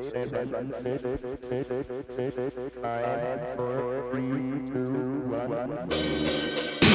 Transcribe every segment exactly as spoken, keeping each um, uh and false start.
seven, six, six, six, five, four, three, two, one.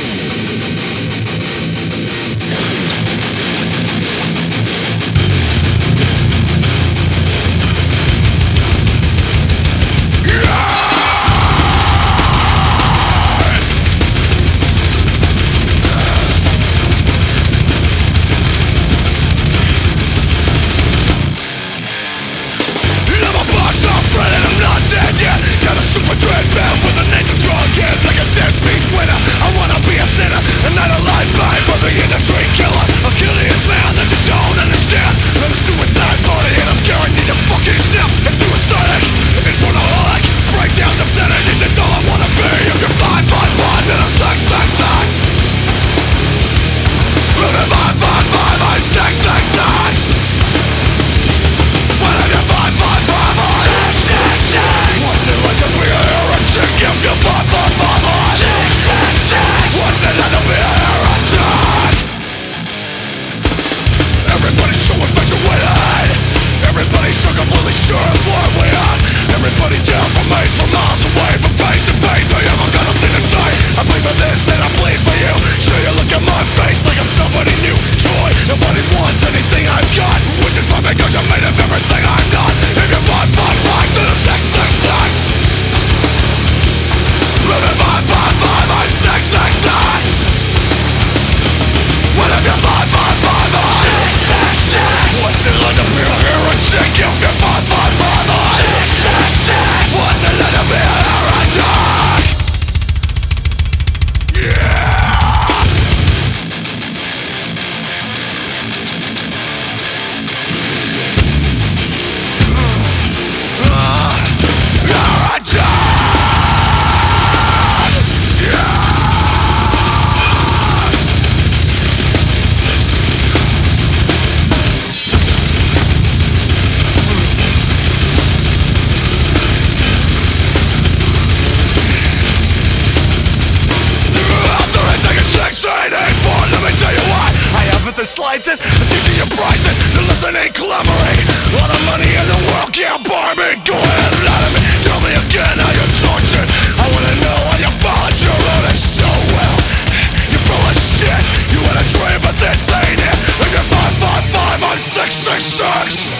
The slightest, the teaching you prices, the listening clamoring. All the money in the world can't buy me. Go ahead and lie to me, tell me again how you're tortured. I wanna know how you followed your orders so well. You're full of shit, you had a dream but this ain't it. If you're five five five, I'm six six six.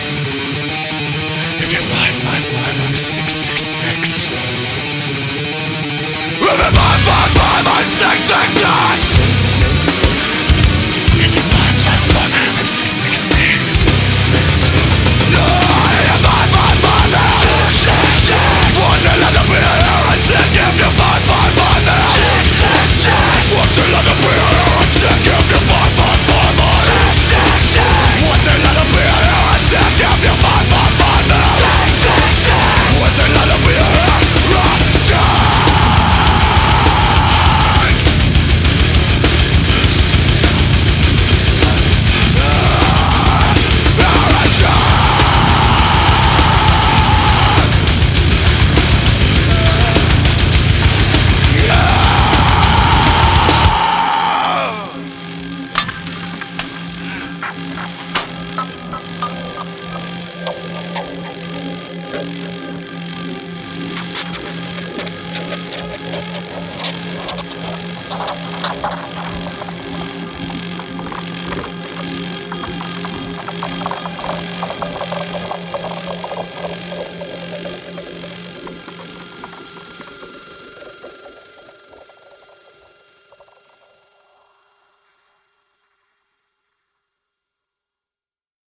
If you're five five five, I'm six six six. If you're five five five, I'm six six six. If you're five five five, I'm six six six. No, you're five five five, I'm six six six. What's it like to be a heretic if you're five five five, I'm six six six. What's it like to be a heretic if you're five five five, I'm six six six. What's it like to be a heretic if you're five five five, I'm six six six. What's it like to be a heretic?